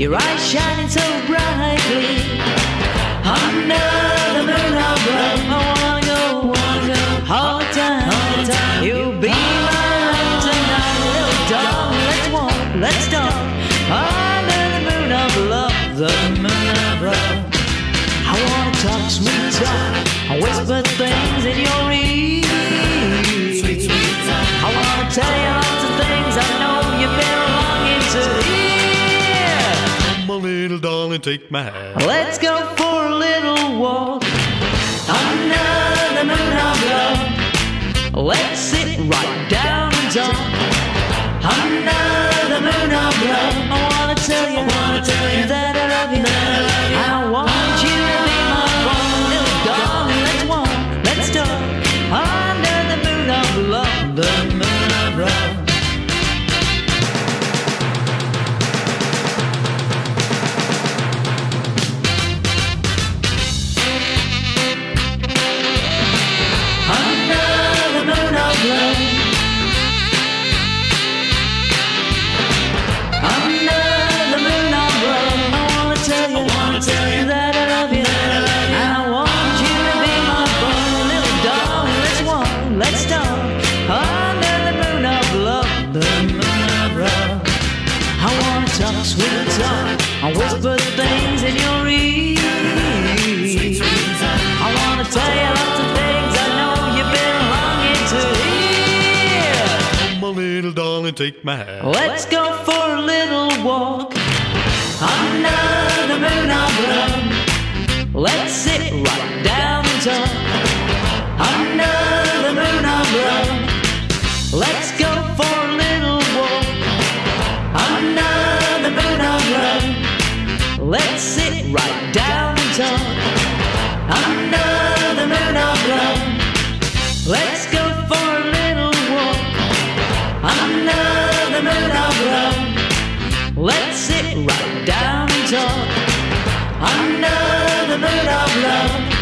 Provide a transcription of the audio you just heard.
your eyes shining so brightly. Under the moon of love, I wanna go all the time. You'll be my love tonight, little darling. Let's walk, let's talk. Under the moon of love, the moon of love. I wanna talk sweet talk, I whisper things in your ear. Sweet, sweet talk. I wanna tell you lots of things I know you've been longing to hear. Come on, little darling, take my hand. Let's go for a little walk under the moon of love. Let's sit right down and talk under the moon of love. I wanna tell you that I love you. I want you to be my one little darling. Let's walk, let's talk under the moon of love, the moon of love. Let's talk under the moon of love, the moon of love. I wanna talk sweet talk, I whisper things in your ear. I wanna tell you lots of things I know you've been longing to hear. Come on, little darling, take my hand. Let's go for a little walk under the moon of love. Let's sit right down and talk under the moon of love. Let's go for a little walk under the moon of love. Let's sit right down and talk under the moon of love. Let's go for a little walk under the moon of love. Let's sit right down and talk under the moon of love.